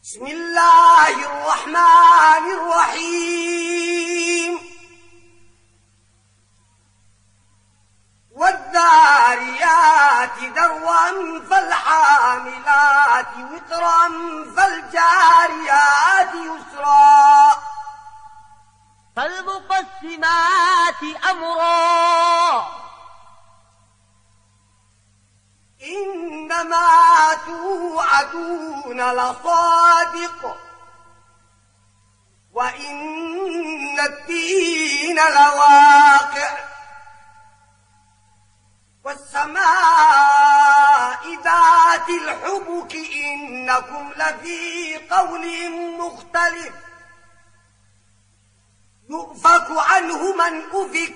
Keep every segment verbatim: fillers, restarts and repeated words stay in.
بسم الله الرحمن الرحيم والذاريات ذروا فالحاملات وقرا فالجاريات يسرا فالمقسمات أمرا إنما توعدون لصادق وإن الدين لواقع والسماء ذات الحبك إنكم لفي قول مختلف يؤفك عنه من أفك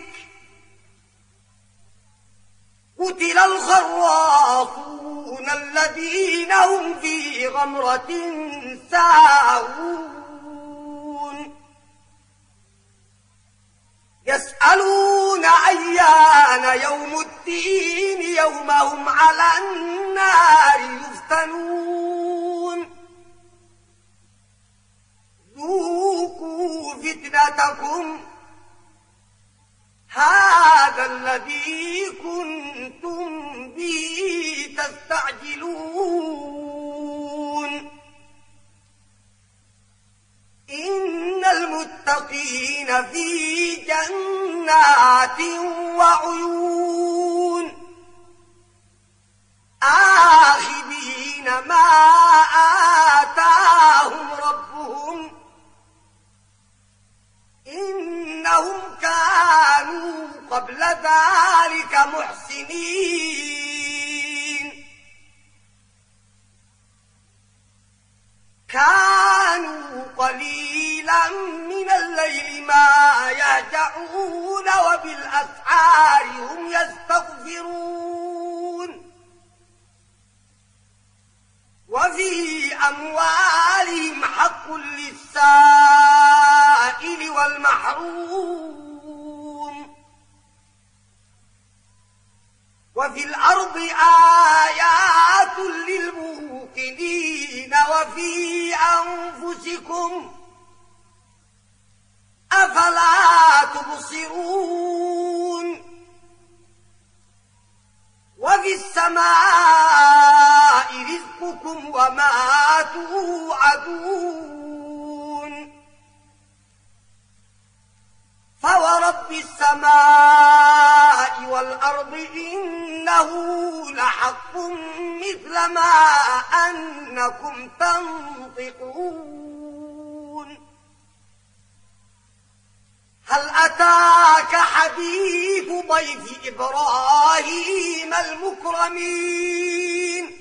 قتل الخراصون الذين هم في غمرة ساهون يسألون أيان يوم الدين يوم هم على النار يفتنون ذوقوا فتنتكم هذا الذي كنتم به تستعجلون إن المتقين في جنات وعيون آخذين ما آتاهم ربهم إنهم كانوا قبل ذلك محسنين كانوا قليلا من الليل ما يهجعون وبالأسحار هم يستغفرون وفي أموالهم حق للسائل والمحروم وفي الأرض آيات للموقنين وفي أنفسكم أفلا تبصرون وفي السماء رزقكم وما توعدون فورب السماء والأرض إنه لحق مثل ما أنكم تنطقون هل أتاك حديث ضيف إبراهيم المكرمين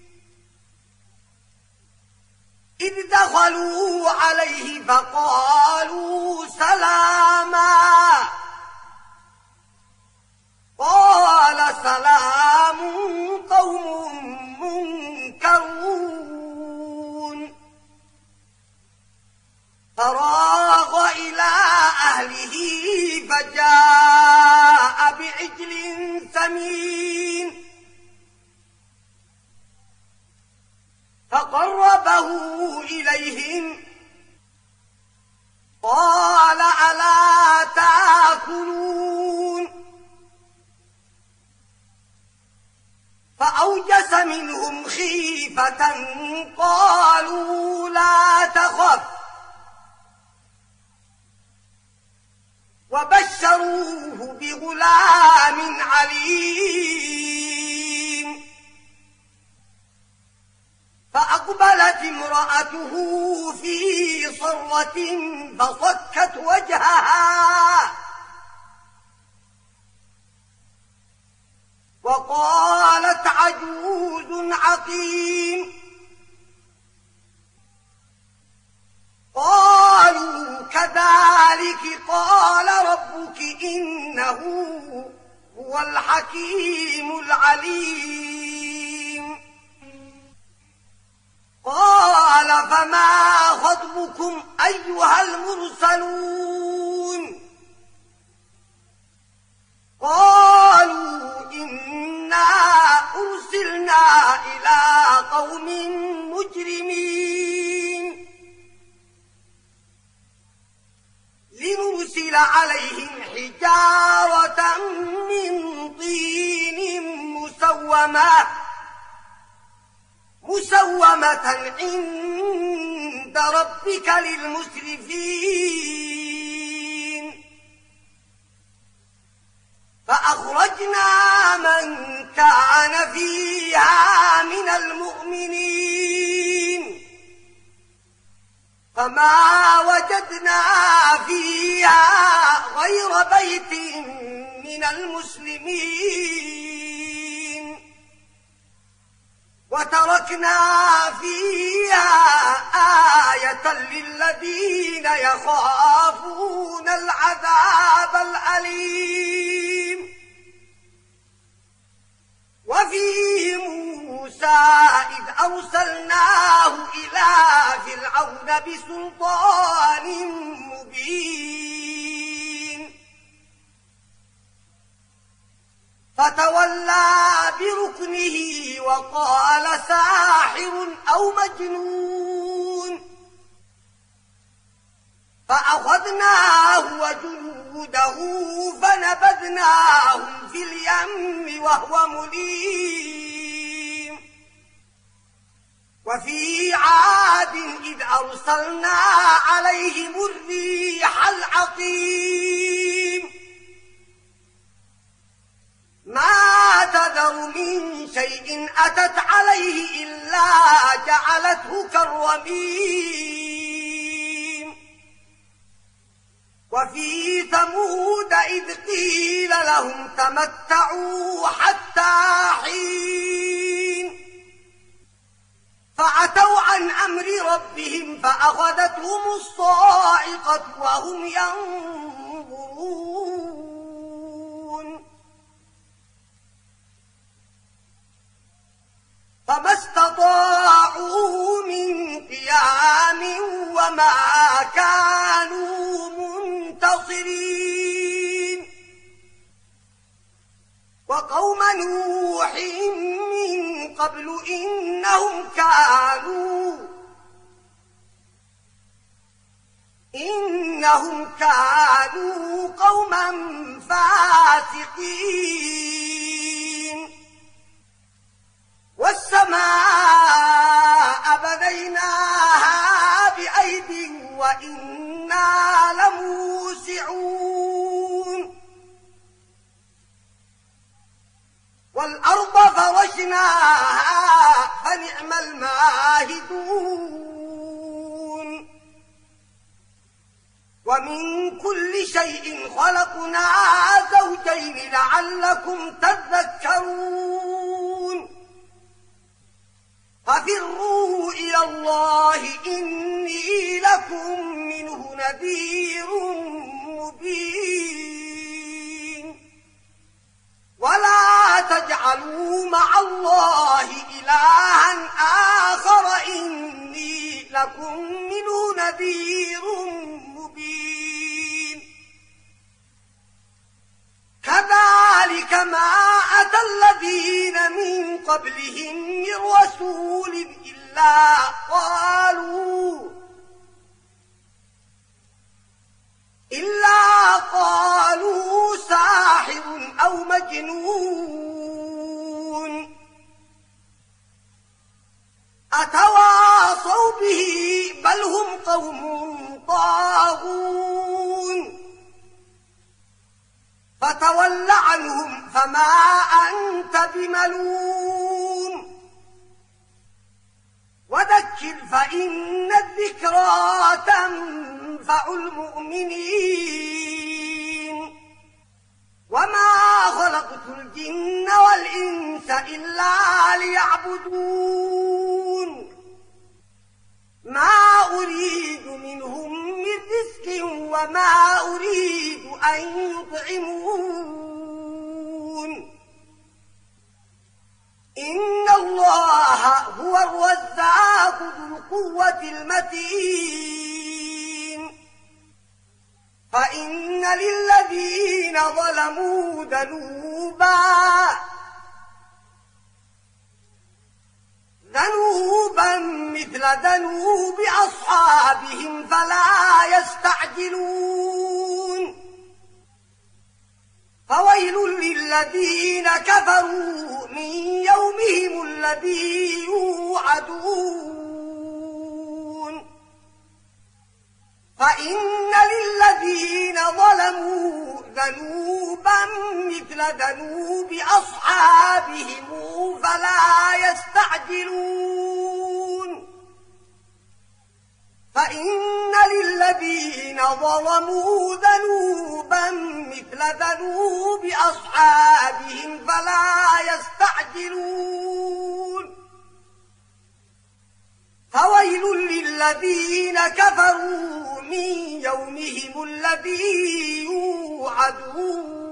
إذ دخلوا عليه فقالوا سلاما قال سلام قوم منكرون فراغ إلى أهله فجاء بعجل سمين فقربه إليهم قال ألا تأكلون فأوجس منهم خيفة قالوا لا تخف وبشروه بغلام عليم فأقبلت امرأته في صرة فصكت وجهها وقالت عجوز عقيم قالوا كذلك قال ربك إنه هو الحكيم العليم قال فما خطبكم أيها المرسلون قالوا إنا أرسلنا إلى قوم مجرمين حجارة من طين مسومة مسومة عند ربك للمسرفين فأخرجنا من كان فيها من المؤمنين فما وجدنا فيها غير بيت من المسلمين وتركنا فيها آية للذين يخافون العذاب الأليم وفي موسى إذ أرسلناه إلى فرعون بسلطان مبين فتولى بركنه وقال ساحر أو مجنون فأخذناه وجنوده فنبذناهم في اليم وهو مليم وفي عاد إذ أرسلنا عليهم الريح العقيم ما تذر من شيء أتت عليه إلا جعلته كالرميم وفي ثمود إذ قيل لهم تمتعوا حتى حين فعتوا عن أمر ربهم فأخذتهم الصاعقة وهم ينظرون فما استطاعوا من قيام وما كانوا منتصرين وقوم نوح من قبل إنهم كانوا إنهم كانوا قوما فاسقين والسماء بنيناها بأيد وإنا لموسعون والأرض فرشناها فنعم الماهدون ومن كل شيء خلقنا زوجين لعلكم تذكرون ففروا إلى الله إني لكم منه نذير مبين ولا تجعلوا مع الله إلها آخر إني لكم منه نذير مبين كذلك ما أتى الذين من قبلهم من رسول إلا قالوا إلا قالوا ساحر أو مجنون أتواصوا به بل هم قوم طاغون فتول عنهم فما أنت بملوم وذكر فإن الذكرى تنفع المؤمنين وما خلقت الجن والإنس إلا ليعبدون ما أريد منهم من رزق وما أريد أن يطعمون إن الله هو الرزاق ذو القوة المتين فإن للذين ظلموا ذنوبا ذنوبا مثل ذنوب أصحابهم فلا يستعجلون فويل للذين كفروا من يومهم الذي يوعدون فإن للذين ظلموا ذنوبا مثل ذنوب أصحابهم فلا يستعجلون فإن للذين ظلموا ذنوبا مثل ذنوب أصحابهم فلا يستعجلون فويل للذين كفروا من يومهم الذي يوعدون